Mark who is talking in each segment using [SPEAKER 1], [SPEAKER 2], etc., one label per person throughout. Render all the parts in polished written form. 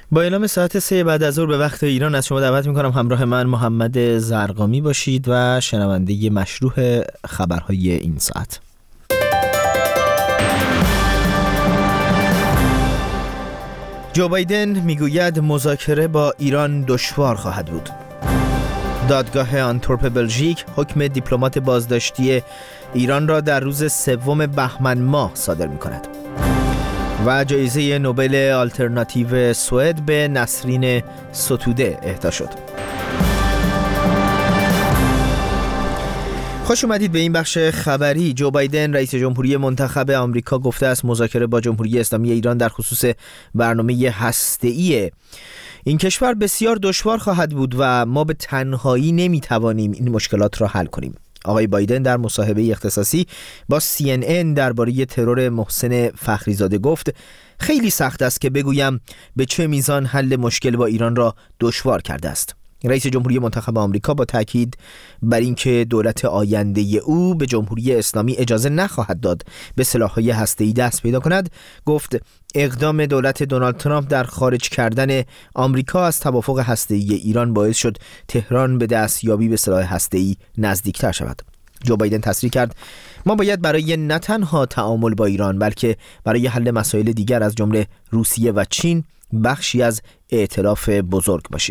[SPEAKER 1] با اعلام ساعت 3 بعد از ظهر به وقت ایران از شما دعوت میکنم همراه من محمد زرقامی باشید و شنونده مشروع خبرهای این ساعت. جو بایدن میگوید مذاکره با ایران دشوار خواهد بود. دادگاه آنتورپ بلژیک حکم دیپلمات بازداشتی ایران را در روز 3 بهمن ماه صادر میکند. و جایزه نوبل آلترناتیو سوئد به نسرین ستوده اهدا شد. خوش اومدید به این بخش خبری. جو بایدن رئیس جمهوری منتخب آمریکا گفته است مذاکره با جمهوری اسلامی ایران در خصوص برنامه هسته‌ای این کشور بسیار دشوار خواهد بود و ما به تنهایی نمیتوانیم این مشکلات را حل کنیم. آقای بایدن در مصاحبه اختصاصی با CNN درباره ترور محسن فخریزاده گفت خیلی سخت است که بگویم به چه میزان حل مشکل با ایران را دشوار کرده است. رئیس جمهوری منتخب آمریکا با تاکید بر اینکه دولت آینده او به جمهوری اسلامی اجازه نخواهد داد به سلاح‌های هسته‌ای دست پیدا کند، گفت اقدام دولت دونالد ترامپ در خارج کردن آمریکا از توافق هسته‌ای ایران باعث شد تهران به دستیابی به سلاح هسته‌ای نزدیکتر شود. جو بایدن تصریح کرد ما باید برای نه تنها تعامل با ایران بلکه برای حل مسائل دیگر از جمله روسیه و چین بخشی از ائتلاف بزرگ باشیم.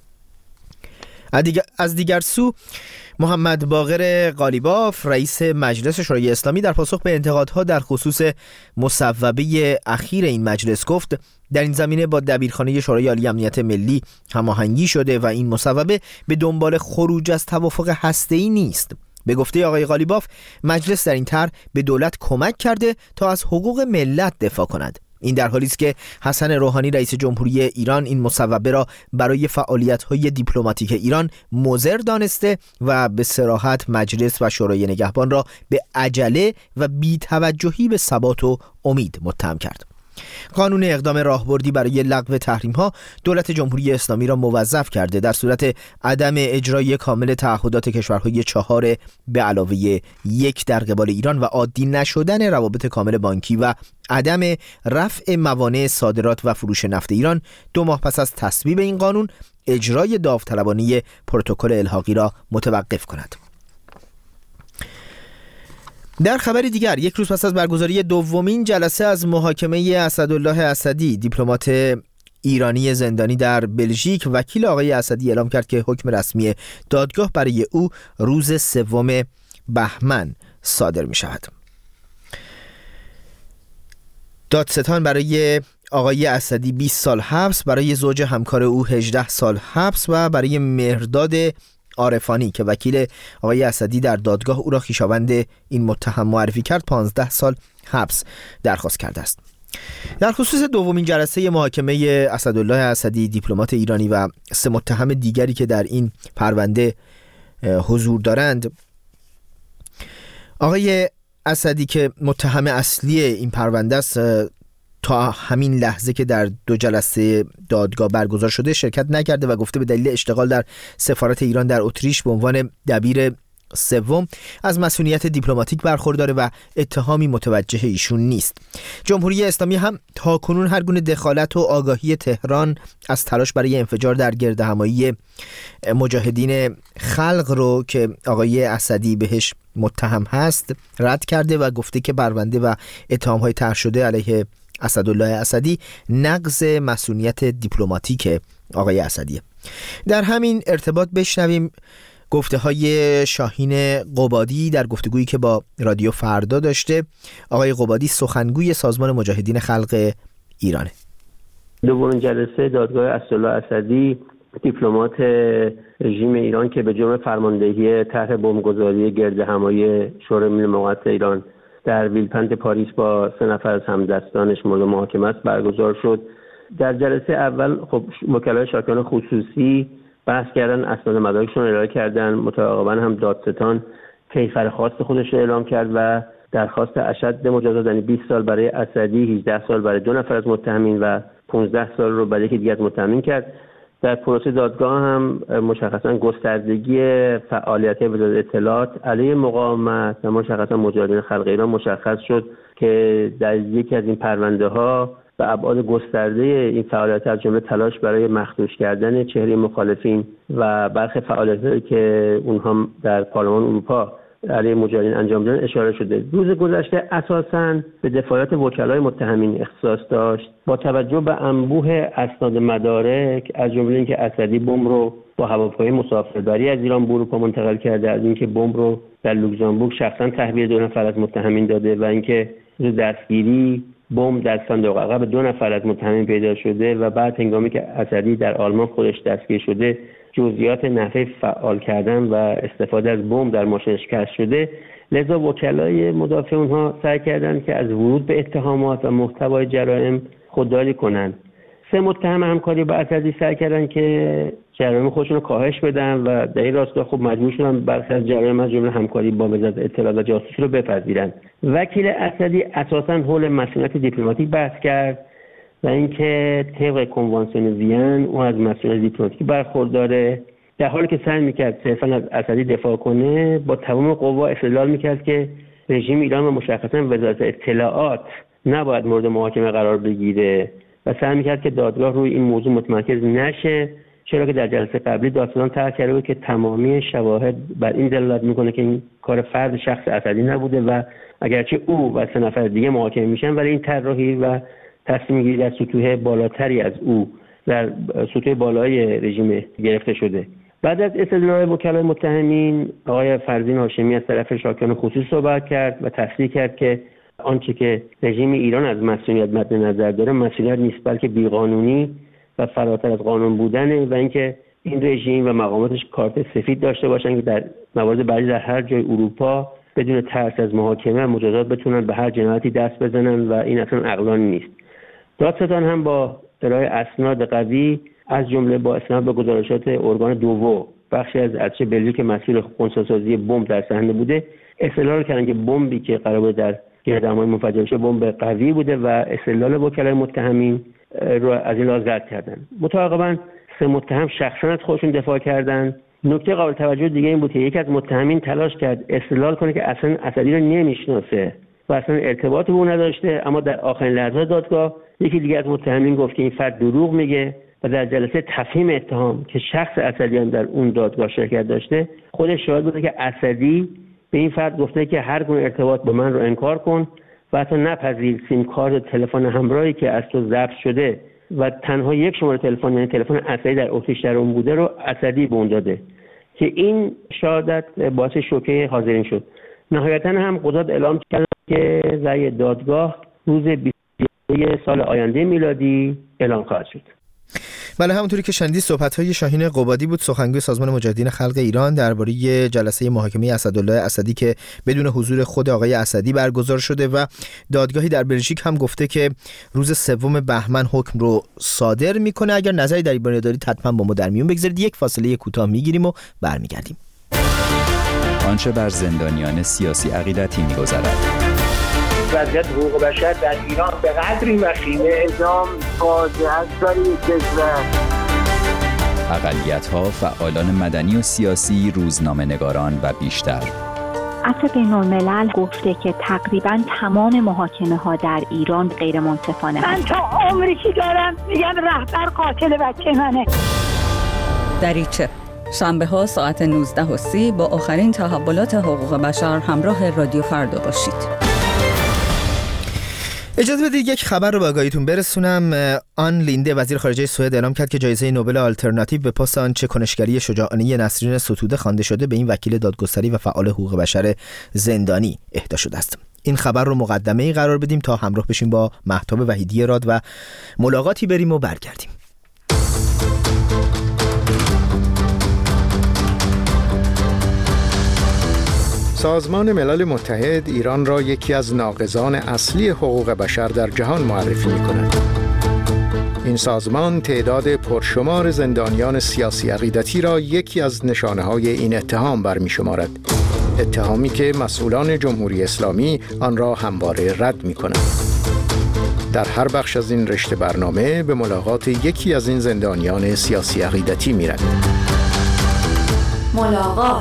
[SPEAKER 1] از دیگر سو محمد باقر قالیباف رئیس مجلس شورای اسلامی در پاسخ به انتقادها در خصوص مصوبه اخیر این مجلس گفت در این زمینه با دبیرخانه شورای عالی امنیت ملی هماهنگی شده و این مصوبه به دنبال خروج از توافق هسته‌ای نیست. به گفته آقای قالیباف مجلس در این طرح به دولت کمک کرده تا از حقوق ملت دفاع کند. این در حالی است که حسن روحانی رئیس جمهوری ایران این مصوبه را برای فعالیت‌های دیپلماتیک ایران مضر دانسته و به صراحت مجلس و شورای نگهبان را به عجله و بی‌توجهی به ثبات و امید متهم کرد. قانون اقدام راهبردی برای لغو تحریم‌ها دولت جمهوری اسلامی را موظف کرده در صورت عدم اجرای کامل تعهدات کشورهای 4 به علاوه 1 در قبال ایران و عادی نشدن روابط کامل بانکی و عدم رفع موانع صادرات و فروش نفت ایران 2 ماه پس از تصویب این قانون اجرای داوطلبانه پروتکل الحاقی را متوقف کند. در خبر دیگر، 1 روز پس از برگزاری دومین جلسه از محاکمه اسدالله اسدی دیپلمات ایرانی زندانی در بلژیک، وکیل آقای اسدی اعلام کرد که حکم رسمی دادگاه برای او روز 3 بهمن صادر می شود. دادستان برای آقای اسدی 20 سال حبس، برای زوج همکار او 18 سال حبس و برای مهرداد عارفانی که وکیل آقای اسدی در دادگاه او را خویشاوند این متهم معرفی کرد 15 سال حبس درخواست کرده است. در خصوص دومین جلسه محاکمه اسدالله اسدی دیپلمات ایرانی و 3 متهم دیگری که در این پرونده حضور دارند، آقای اسدی که متهم اصلی این پرونده است تا همین لحظه که در 2 جلسه دادگاه برگزار شده شرکت نکرده و گفته به دلیل اشتغال در سفارت ایران در اتریش به عنوان دبیر 3 از مسئولیت دیپلماتیک برخورداره و اتهامی متوجه ایشون نیست. جمهوری اسلامی هم تاکنون هر گونه دخالت و آگاهی تهران از تلاش برای انفجار در گردهمایی مجاهدین خلق رو که آقای اسدی بهش متهم هست رد کرده و گفته که پرونده و اتهام‌های طرح شده علیه اسدالله اسدی نقض مسئولیت دیپلماتیک آقای اسدی. در همین ارتباط بشنویم گفته‌های شاهین قبادی در گفتگویی که با رادیو فردا داشته. آقای قبادی سخنگوی سازمان مجاهدین خلق ایرانه.
[SPEAKER 2] دومین جلسه دادگاه اسدالله اسدی دیپلمات رژیم ایران که به جرم فرماندهی طرح بمبگذاری گردهمایی شورای ملی مقاومت ایران در ویلپند پاریس با 3 نفر از همدستانش مورد محاکمه است برگزار شد. در جلسه اول خب وکلای شاکیان خصوصی بحث کردن، اسناد مدارکشون رو ارائه کردن. متعاقباً هم دادستان کیفر خواست خودش رو اعلام کرد و درخواست اشد مجازات یعنی 20 سال برای اسدی، 18 سال برای 2 نفر از متهمین و 15 سال رو برای یکی دیگر از متهمین کرد. در پروسه دادگاه هم مشخصاً گستردگی فعالیت وزارت اطلاعات علیه مقاومت و مشخصاً مجاهدین خلق ایران مشخص شد که در یکی از این پرونده ها و ابعاد گسترده این فعالیت از جمله تلاش برای مخدوش کردن چهره مخالفین و برخی فعالیت‌هایی که اونها در پارلمان اروپا علیه مجاهدین انجام دادن اشاره شده. روز گذشته اساساً به دفاعات وکلای متهمین اختصاص داشت با توجه به انبوه اسناد مدارک، از جمله اینکه اسدی بمب رو با هواپیمای مسافربری از ایران به اروپا منتقل کرده، از اینکه بمب رو در لوکزامبورگ شخصاً تحویل 2 نفر از متهمین داده و اینکه روز دستگیری بمب در صندوق عقب 2 نفر از متهمین پیدا شده و بعد هنگامی که اسدی در آلمان خودش دستگیر شده جزئیات نحوه فعال کردن و استفاده از بمب در ماشینش کشف شده. لذا وکلای مدافع اونها سعی کردند که از ورود به اتهامات و محتوای جرائم خودداری کنند. 3 متهم همکاری با اسدی سعی کردند که جرایم خودشون رو کاهش بدن و در این راستا خب مجبور شدن برخی از جرایم از جمله همکاری با وزارت اطلاعات و جاسوسی رو بپذیرند. وکیل اسدی اساساً حول مسئولیت دیپلماتیک بحث کرد و اینکه طبق کنوانسیون وین او از مسئولیت دیپلماتیکی برخورداره، در حالی که سعی میکرد صرفاً از اسدی دفاع کنه با تمام قوا استدلال میکرد که رژیم ایران و مشخصاً وزارت اطلاعات نباید مورد محاکمه قرار بگیره و سعی میکرد که دادگاه روی این موضوع متمرکز نشه، چرا که در جلسه قبلی دادستان طرح کرده بود که تمامی شواهد بر این دلالت میکنه که این کار فرد شخص اسدی نبوده و اگرچه او و 3 نفر دیگه محاکمه میشن ولی این طراحی و تصمیم گیری در سطوح بالاتری از او در سطوح بالای رژیم گرفته شده. بعد از استدلال وکلای متهمین، آقای فرزین هاشمی از طرف شاکیان خصوصی صحبت کرد و تصریح کرد که آنچه که رژیم ایران از مسئولیت مد نظر داره مسئولیت نیست بلکه بیقانونی و فراتر از قانون بودنه و اینکه این رژیم و مقاماتش کارت سفید داشته باشن که در موارد بعدی در هر جای اروپا بدون ترس از محاکمه و مجازات بتونن به هر جنایتی دست بزنن و این اصلا عقلانی نیست. دادستان هم با ارائه اسناد قوی از جمله با اسناد به گزارشات ارگان دوو بخشی از ارتش بلژیک مسئول خنثی‌سازی بمب در صحنه بوده استدلال کردن که بمبی که قرار بود در گردهمای منفجر شه بمب قوی بوده و استدلال وکلای متهمین رو از این لحاظ رد کردن. متعاقباً 3 متهم شخصا از خودشون دفاع کردند. نکته قابل توجه دیگه این بود که یکی از متهمین تلاش کرد استدلال کنه که اصلا اسدی رو نمیشناسه و اصلا ارتباط به اون نداشته، اما در آخرین لحظات دادگاه یکی دیگه از متهمین گفت که این فرد دروغ میگه و در جلسه تفهیم اتهام که شخص اسدی هم در اون دادگاه شرکت داشته خودش شاهد بوده که اسدی به این فرد گفته که هر گونه ارتباط با من رو انکار کن و حتی نپذیر سیم کارت تلفن همراهی که از تو ضبط شده و تنها یک شماره تلفن یعنی تلفن اسدی در اتریش در اون بوده رو اسدی به اون داده که این شهادت باعث شوکه حاضرین شد. نهایتاً هم قضات اعلام کردند که رأی دادگاه روز 22 سال آینده میلادی اعلام خواهد شد.
[SPEAKER 1] بله، همونطوری که شنیدید صحبت‌های شاهین قبادی بود، سخنگوی سازمان مجاهدین خلق ایران درباره جلسه محاکمه اسدالله اسدی که بدون حضور خود آقای اسدی برگزار شده و دادگاهی در بلژیک هم گفته که روز 3 بهمن حکم رو صادر میکنه. اگر نظری در این باره دارید حتما با ما در میون بگذارید. یک فاصله کوتاه میگیریم و برمیگردیم.
[SPEAKER 3] آنچه بر زندانیان سیاسی عقیدتی میگذرد.
[SPEAKER 4] وضعیت حقوق بشر در ایران به قدری وخیمه اعدام فاجعه است برای کشور.
[SPEAKER 3] اقلیت‌ها، فعالان مدنی و سیاسی، روزنامه‌نگاران و بیشتر.
[SPEAKER 5] عفو بین‌الملل گفته که تقریباً تمام محاکمه‌ها در ایران غیر منصفانه
[SPEAKER 6] من تا عمری که دارم میگم رهبر قاتل بچه منه.
[SPEAKER 7] دریچه شنبه‌ها ساعت 19:30 با آخرین تحولات حقوق بشر همراه رادیو فردا باشید.
[SPEAKER 1] اجازه بدید یک خبر رو به آگاهیتون برسونم. آن لینده وزیر خارجه سوئد اعلام کرد که جایزه نوبل آلترناتیو به پاس آنچه کنشگری شجاعانه نسرین ستوده خوانده شده به این وکیل دادگستری و فعال حقوق بشر زندانی اهدا شده است. این خبر رو مقدمه‌ای قرار بدیم تا همراه بشیم با مهتاب وحیدی راد و ملاقاتی بریم و برگردیم.
[SPEAKER 8] سازمان ملل متحد ایران را یکی از ناقضان اصلی حقوق بشر در جهان معرفی می‌کند. این سازمان تعداد پرشمار زندانیان سیاسی عقیدتی را یکی از نشانه‌های این اتهام برمی‌شمارد. اتهامی که مسئولان جمهوری اسلامی آن را همواره رد می‌کنند. در هر بخش از این رشته برنامه به ملاقات یکی از این زندانیان سیاسی عقیدتی می‌رویم.
[SPEAKER 5] ملاقات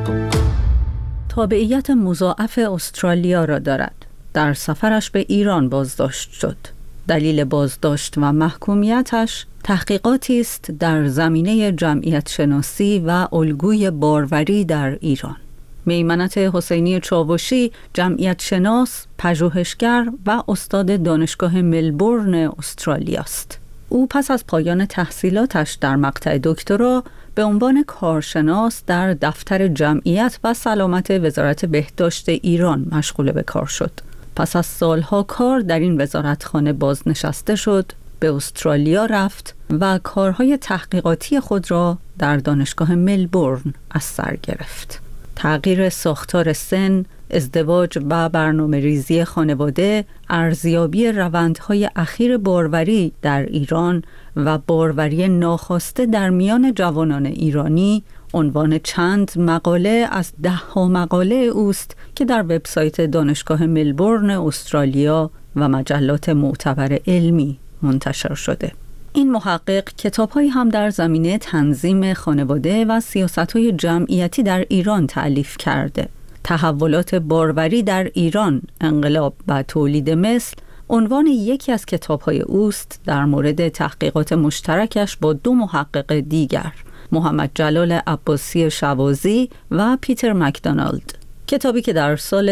[SPEAKER 7] تابعیت مضاعف استرالیا را دارد. در سفرش به ایران بازداشت شد. دلیل بازداشت و محکومیتش تحقیقاتی است در زمینه جمعیت شناسی و الگوی باروری در ایران. میمنت حسینی چاوشی جمعیت شناس، پژوهشگر و استاد دانشگاه ملبورن استرالیا است. او پس از پایان تحصیلاتش در مقطع دکترا به عنوان کارشناس در دفتر جمعیت و سلامت وزارت بهداشت ایران مشغول به کار شد. پس از سالها کار در این وزارتخانه بازنشسته شد، به استرالیا رفت و کارهای تحقیقاتی خود را در دانشگاه ملبورن از سر گرفت. تغییر ساختار سن، ازدواج و برنامه ریزی خانواده، ارزیابی روندهای اخیر باروری در ایران و باروری ناخواسته در میان جوانان ایرانی عنوان چند مقاله از 10 مقاله اوست که در وبسایت دانشگاه ملبورن استرالیا و مجلات معتبر علمی منتشر شده. این محقق کتاب‌هایی هم در زمینه تنظیم خانواده و سیاست‌های جمعیتی در ایران تألیف کرده. تحولات باروری در ایران، انقلاب و تولید مثل عنوان یکی از کتاب‌های اوست در مورد تحقیقات مشترکش با 2 محقق دیگر، محمد جلال عباسی شوازی و پیتر مکدونالد. کتابی که در سال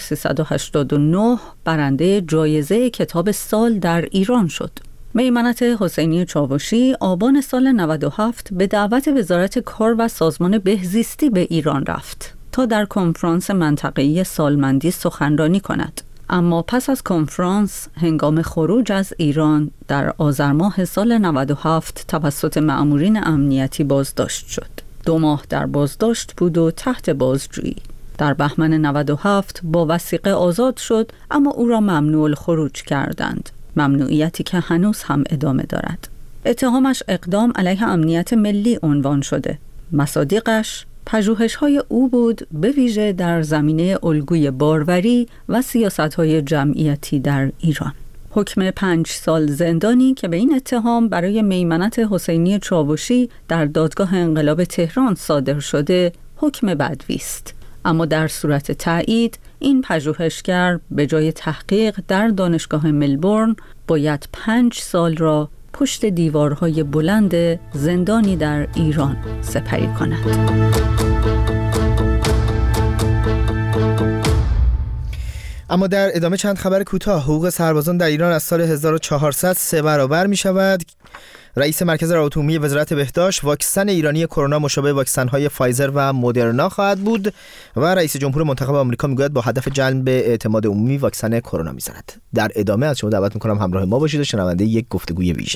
[SPEAKER 7] 1389 برنده جایزه کتاب سال در ایران شد. میمنت حسینی چاوشی آبان سال 97 به دعوت وزارت کار و سازمان بهزیستی به ایران رفت تا در کنفرانس منطقه‌ای سالمندی سخنرانی کند. اما پس از کنفرانس هنگام خروج از ایران در آذر ماه سال 97 توسط مأمورین امنیتی بازداشت شد. 2 ماه در بازداشت بود و تحت بازجویی. در بهمن 97 با وثیقه آزاد شد، اما او را ممنوع الخروج کردند. ممنوعیتی که هنوز هم ادامه دارد. اتهامش اقدام علیه امنیت ملی عنوان شده. مصادیقش پژوهش‌های او بود، به ویژه در زمینه الگوی باروری و سیاست‌های جمعیتی در ایران. حکم 5 سال زندانی که به این اتهام برای میمنت حسینی چاوشی در دادگاه انقلاب تهران صادر شده، حکم بدوی است. اما در صورت تایید این پژوهشگر به جای تحقیق در دانشگاه ملبورن باید 5 سال را پشت دیوارهای بلند زندانی در ایران سپری کند.
[SPEAKER 1] اما در ادامه چند خبر کوتاه. حقوق سربازان در ایران از سال 1400 3 برابر می شود. رئیس مرکز روابط عمومی وزارت بهداشت: واکسن ایرانی کرونا مشابه واکسن‌های فایزر و مدرنا خواهد بود و رئیس جمهور منتخب آمریکا میگوید با هدف جلب اعتماد عمومی واکسن کرونا می‌زند. در ادامه از شما دعوت می‌کنم همراه ما باشید و شنونده یک گفتگوی ویژه.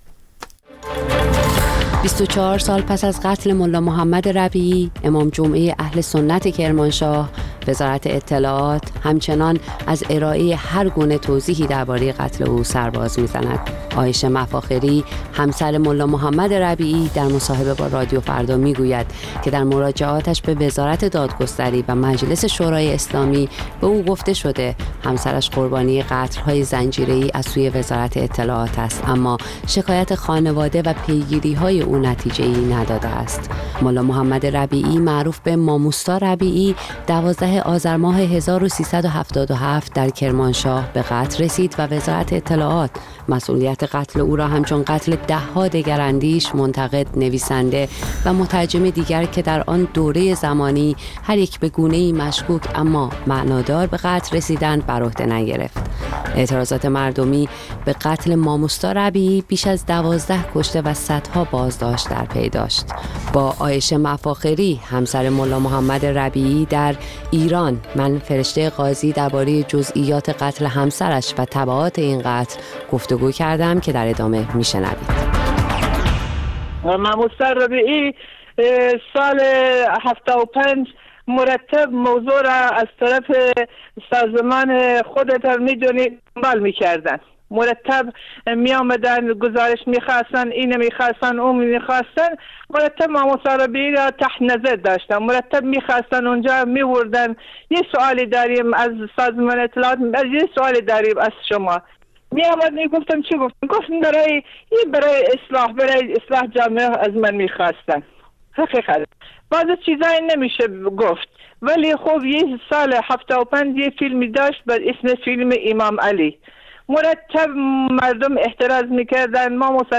[SPEAKER 9] 24 سال پس از قتل ملا محمد ربیعی، امام جمعه اهل سنت کرمانشاه، وزارت اطلاعات همچنان از ارائه هر گونه توضیحی درباره قتل او سرباز می‌زند. عایشه مفاخری، همسر ملا محمد ربیعی، در مصاحبه با رادیو فردا میگوید که در مراجعاتش به وزارت دادگستری و مجلس شورای اسلامی به او گفته شده همسرش قربانی قتل‌های زنجیره‌ای از سوی وزارت اطلاعات است، اما شکایت خانواده و پیگیری‌های او نتیجه‌ای نداده است. ملا محمد ربیعی معروف به ماموستا ربیعی 12 آذر ماه 1377 در کرمانشاه به قتل رسید و وزارت اطلاعات مسئولیت قتل او را همچون قتل 10 دگراندیش، منتقد، نویسنده و مترجم دیگر که در آن دوره زمانی هر یک به گونه‌ای مشکوک اما معنادار به قتل رسیدند بر عهده نگرفت. اعتراضات مردمی به قتل ماموستا ربیعی بیش از 12 کشته و صدها بازداشت در پی داشت. با عایشه مفاخری، همسر ملا محمد ربیعی، در ایران من فرشته قاضی درباره جزئیات قتل همسرش و تبعات این قتل گفتگو کردم که در ادامه میشنوید.
[SPEAKER 4] ماموستا ربیعی سال 75 مرتب موضوع را از طرف سازمان خودت میدونی دنبال میکردن. مرتب می آمدن گزارش میخواستن، این میخواستن، اون میخواستن. مرتب ماموستا ربیعی را تحت نظر داشتن. مرتب میخواستن اونجا میوردن یه سوالی داریم از سازمان اطلاعات، یه سوالی داریم از شما. می آمد میگفتم چی گفتم؟ گفتم برای اصلاح جامعه از من میخواستن. حقیقت بعضی چیزایی نمیشه گفت، ولی خب یه سال 75 یه فیلمی داشت به اسم فیلم امام علی. مرتب مردم احتراز میکردن. ما